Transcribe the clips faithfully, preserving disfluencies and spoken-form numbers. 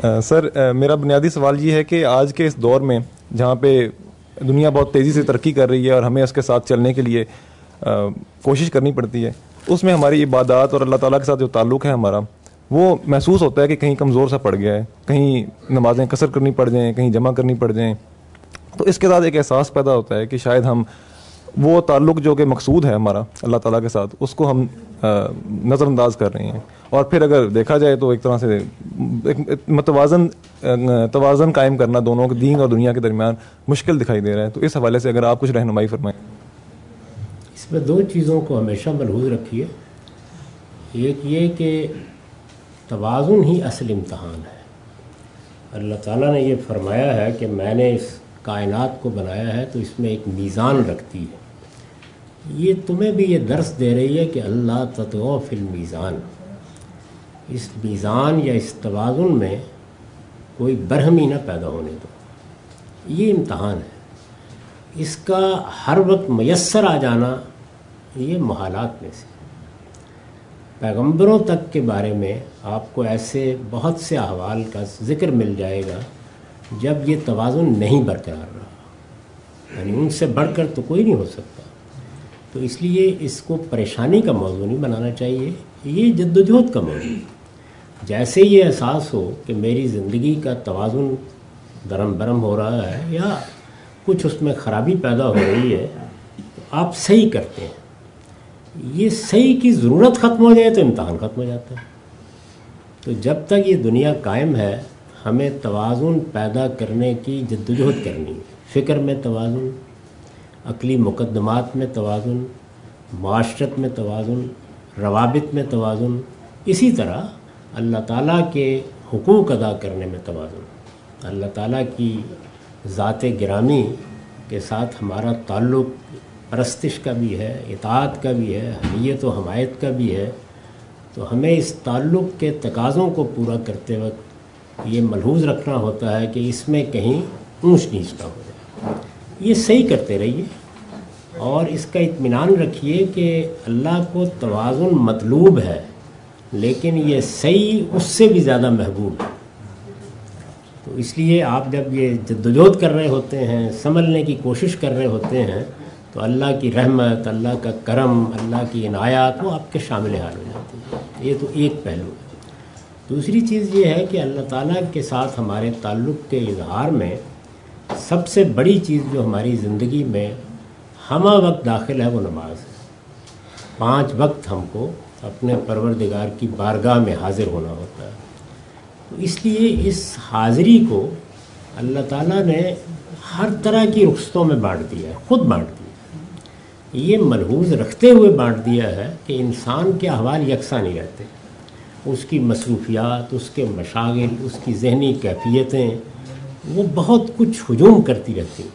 سر میرا بنیادی سوال یہ ہے کہ آج کے اس دور میں جہاں پہ دنیا بہت تیزی سے ترقی کر رہی ہے اور ہمیں اس کے ساتھ چلنے کے لیے کوشش کرنی پڑتی ہے، اس میں ہماری عبادات اور اللہ تعالیٰ کے ساتھ جو تعلق ہے ہمارا، وہ محسوس ہوتا ہے کہ کہیں کمزور سا پڑ گیا ہے، کہیں نمازیں قصر کرنی پڑ جائیں، کہیں جمع کرنی پڑ جائیں. تو اس کے ساتھ ایک احساس پیدا ہوتا ہے کہ شاید ہم وہ تعلق جو کہ مقصود ہے ہمارا اللہ تعالیٰ کے ساتھ، اس کو ہم نظر انداز کر رہے ہیں. اور پھر اگر دیکھا جائے تو ایک طرح سے ایک متوازن توازن قائم کرنا دونوں کے دین اور دنیا کے درمیان مشکل دکھائی دے رہا ہے. تو اس حوالے سے اگر آپ کچھ رہنمائی فرمائیں. اس میں دو چیزوں کو ہمیشہ ملحوظ رکھیے. ایک یہ کہ توازن ہی اصل امتحان ہے. اللہ تعالیٰ نے یہ فرمایا ہے کہ میں نے اس کائنات کو بنایا ہے تو اس میں ایک میزان رکھتی ہے. یہ تمہیں بھی یہ درس دے رہی ہے کہ اللہ تطغوا فی المیزان، اس میزان یا اس توازن میں کوئی برہمی نہ پیدا ہونے دو. یہ امتحان ہے. اس کا ہر وقت میسر آ جانا یہ محالات میں سے. پیغمبروں تک کے بارے میں آپ کو ایسے بہت سے احوال کا ذکر مل جائے گا جب یہ توازن نہیں برقرار رہا، یعنی ان سے بڑھ کر تو کوئی نہیں ہو سکتا. تو اس لیے اس کو پریشانی کا موضوع نہیں بنانا چاہیے، یہ جدوجہد کا موضوع. جیسے یہ احساس ہو کہ میری زندگی کا توازن درم برم ہو رہا ہے یا کچھ اس میں خرابی پیدا ہو رہی ہے، تو آپ صحیح کرتے ہیں. یہ صحیح کی ضرورت ختم ہو جائے تو امتحان ختم ہو جاتا ہے. تو جب تک یہ دنیا قائم ہے ہمیں توازن پیدا کرنے کی جدوجہد کرنی ہے. فکر میں توازن، عقلی مقدمات میں توازن، معاشرت میں توازن، روابط میں توازن، اسی طرح اللہ تعالیٰ کے حقوق ادا کرنے میں توازن. اللہ تعالیٰ کی ذات گرامی کے ساتھ ہمارا تعلق پرستش کا بھی ہے، اطاعت کا بھی ہے، حمیت و حمایت کا بھی ہے. تو ہمیں اس تعلق کے تقاضوں کو پورا کرتے وقت یہ ملحوظ رکھنا ہوتا ہے کہ اس میں کہیں اونچ نیچ نہ ہو جائے. یہ صحیح کرتے رہیے اور اس کا اطمینان رکھیے کہ اللہ کو توازن مطلوب ہے، لیکن یہ صحیح اس سے بھی زیادہ محبوب ہے. تو اس لیے آپ جب یہ جدوجہد کر رہے ہوتے ہیں، سنبھلنے کی کوشش کر رہے ہوتے ہیں، تو اللہ کی رحمت، اللہ کا کرم، اللہ کی عنایات وہ آپ کے شامل حال ہو جاتی ہے. یہ تو ایک پہلو ہے. دوسری چیز یہ ہے کہ اللہ تعالیٰ کے ساتھ ہمارے تعلق کے اظہار میں سب سے بڑی چیز جو ہماری زندگی میں ہمہ وقت داخل ہے وہ نماز ہے. پانچ وقت ہم کو اپنے پروردگار کی بارگاہ میں حاضر ہونا ہوتا ہے. تو اس لیے اس حاضری کو اللہ تعالیٰ نے ہر طرح کی رخصتوں میں بانٹ دیا ہے، خود بانٹ دیا. یہ ملحوظ رکھتے ہوئے بانٹ دیا ہے کہ انسان کے احوال یکساں نہیں رہتے. اس کی مصروفیات، اس کے مشاغل، اس کی ذہنی کیفیتیں وہ بہت کچھ ہجوم کرتی رہتی.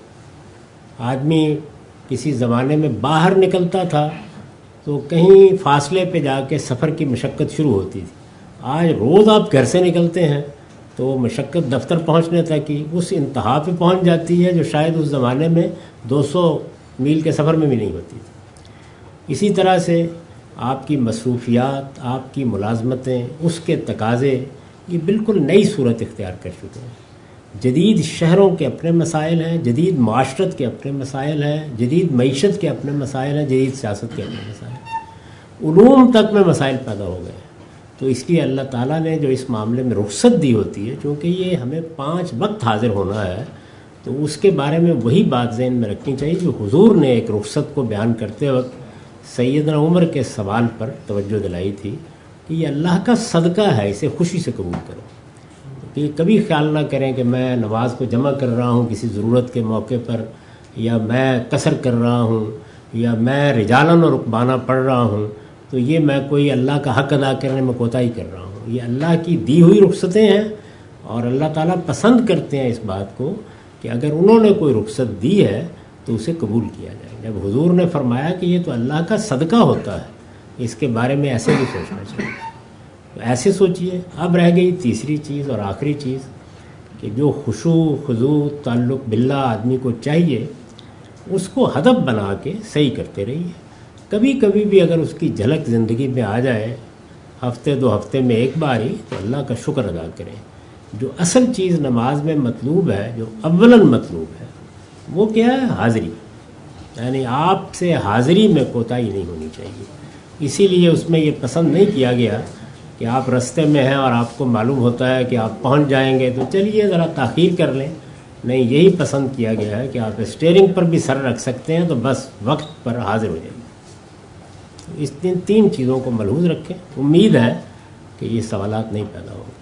آدمی کسی زمانے میں باہر نکلتا تھا تو کہیں فاصلے پہ جا کے سفر کی مشقت شروع ہوتی تھی. آج روز آپ گھر سے نکلتے ہیں تو مشقت دفتر پہنچنے تک کی اس انتہا پہ پہنچ جاتی ہے جو شاید اس زمانے میں دو سو میل کے سفر میں بھی نہیں ہوتی تھی. اسی طرح سے آپ کی مصروفیات، آپ کی ملازمتیں، اس کے تقاضے یہ بالکل نئی صورت اختیار کر چکے ہیں. جدید شہروں کے اپنے مسائل ہیں، جدید معاشرت کے اپنے مسائل ہیں، جدید معیشت کے اپنے مسائل ہیں، جدید سیاست کے اپنے مسائل ہیں. علوم تک میں مسائل پیدا ہو گئے. تو اس لیے اللہ تعالیٰ نے جو اس معاملے میں رخصت دی ہوتی ہے، چونکہ یہ ہمیں پانچ وقت حاضر ہونا ہے، تو اس کے بارے میں وہی بات ذہن میں رکھنی چاہیے جو حضور نے ایک رخصت کو بیان کرتے وقت سیدنا عمر کے سوال پر توجہ دلائی تھی کہ یہ اللہ کا صدقہ ہے، اسے خوشی سے قبول کرو. کہ کبھی خیال نہ کریں کہ میں نماز کو جمع کر رہا ہوں کسی ضرورت کے موقع پر، یا میں قصر کر رہا ہوں، یا میں رجالن اور رکبانہ پڑھ رہا ہوں تو یہ میں کوئی اللہ کا حق ادا کرنے میں کوتاہی کر رہا ہوں. یہ اللہ کی دی ہوئی رخصتیں ہیں اور اللہ تعالیٰ پسند کرتے ہیں اس بات کو کہ اگر انہوں نے کوئی رخصت دی ہے تو اسے قبول کیا جائے. جب حضور نے فرمایا کہ یہ تو اللہ کا صدقہ ہوتا ہے، اس کے بارے میں ایسے بھی سوچنا چاہیے. تو ایسے سوچئے. اب رہ گئی تیسری چیز اور آخری چیز کہ جو خشوع خضوع تعلق باللہ آدمی کو چاہیے اس کو ہدف بنا کے صحیح کرتے رہیے. کبھی کبھی بھی اگر اس کی جھلک زندگی میں آ جائے، ہفتے دو ہفتے میں ایک بار ہی، تو اللہ کا شکر ادا کریں. جو اصل چیز نماز میں مطلوب ہے، جو اولاً مطلوب ہے، وہ کیا ہے؟ حاضری. یعنی آپ سے حاضری میں کوتاہی نہیں ہونی چاہیے. اسی لیے اس میں یہ پسند نہیں کیا گیا کہ آپ رستے میں ہیں اور آپ کو معلوم ہوتا ہے کہ آپ پہنچ جائیں گے تو چلیے ذرا تاخیر کر لیں. نہیں، یہی پسند کیا گیا ہے کہ آپ اسٹیئرنگ پر بھی سر رکھ سکتے ہیں تو بس وقت پر حاضر ہو جائیں گے. اس تین تین چیزوں کو ملحوظ رکھیں. امید ہے کہ یہ سوالات نہیں پیدا ہوں گے.